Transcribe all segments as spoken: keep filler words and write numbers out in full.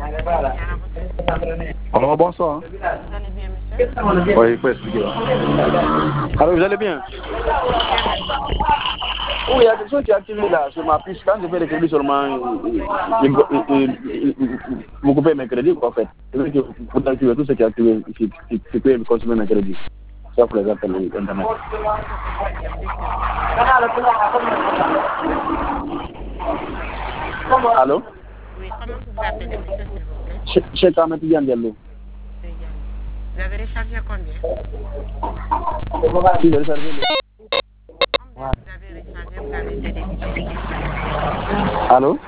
Alors, bonsoir. Vous allez bien, monsieur? Oui, il faut expliquer. Alors, vous allez bien? Oui, il y a quelque chose qui est activé là sur ma fiche. Quand je fais les crédits seulement, vous coupez mes crédits, quoi, en fait. C'est vrai que vous activez tout ce qui est activé, qui peut consommer mes crédits. Ça, pour les appels Internet. Allô? Oui, comment vous vous appelez, monsieur, s'il vous plaît? Cheikh Ahmed Diallo. Vous avez rechargé combien? Si, j'ai rechargé. Vous avez rechargé, vous avez été débité. Allô?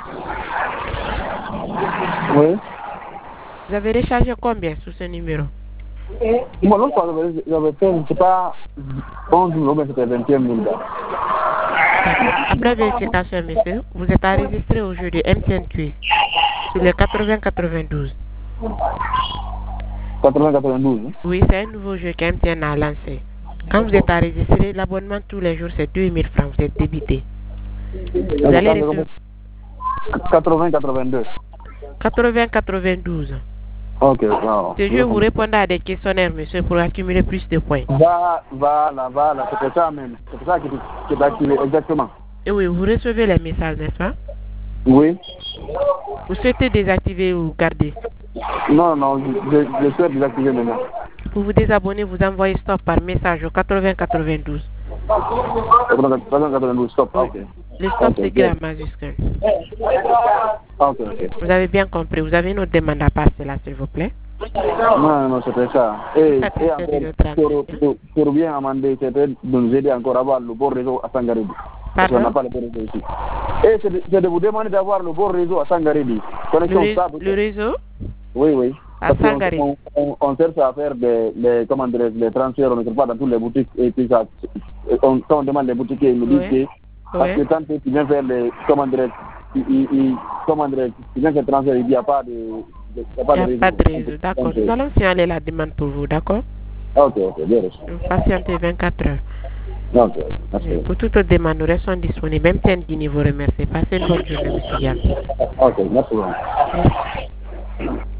Oui? Vous avez rechargé combien sur ce numéro? Moi, l'autre fois, j'avais fait, je ne sais pas, onze jours, mais c'était vingt et un mille. Après vérification, monsieur, vous êtes enregistré au jeu de M T N Quiz sur le quatre-vingts quatre-vingt-douze. quatre-vingts quatre-vingt-douze? Oui, c'est un nouveau jeu que M T N a lancé. Quand vous êtes enregistré, l'abonnement tous les jours, c'est deux mille francs. Vous êtes débité. Vous allez recevoir quatre-vingts quatre-vingt-deux. quatre-vingts quatre-vingt-douze. Ok, wow. Ce jeu vous répondra à des questionnaires, monsieur, pour accumuler plus de points. Voilà, voilà, voilà, c'est pour ça même. C'est pour ça que c'est activé, exactement. Et oui, vous recevez les messages, n'est-ce pas? Oui. Vous souhaitez désactiver ou garder? Non, non, je, je souhaite désactiver maintenant. Pour vous désabonner, vous envoyez stop par message au quatre-vingts quatre-vingt-douze. quatre-vingts quatre-vingt-douze, stop, ok. Le stop, okay, c'est écrit en majuscule. Ok, ok. Vous avez bien compris. Vous avez une autre demande à passer là, s'il vous plaît? Non, non, c'était ça. Et, et encore, pour, pour, pour bien amender, c'était de nous aider encore à avoir le bon réseau à Sangaredi. Parce qu'on n'a pas le bon réseau ici. Et c'est de, de vous demander d'avoir le bon réseau à Sangaredi. Connexion le, stable. Le réseau? Oui, oui. À Sangaredi. On, on, on cherche à faire des, les, comment dire, les transferts, on ne trouve pas dans toutes les boutiques. Et puis ça, on, quand on demande les boutiques, ils nous disent oui. que parce oui. que quand tu viens faire les, comment dire, il, il, il, comment dire, tu viens faire transfert, il n'y a pas de, de, il y a pas il de n'y a pas de réseau. D'accord. Nous allons signaler la demande pour vous, d'accord? Ok, ok, bien reçu. Patientez vingt-quatre heures. Ok, merci. Pour toute autre demande, nous restons disponibles. Même T N Guinée vous remercie. Passez une bonne journée, monsieur Yann. Ok, merci. Merci.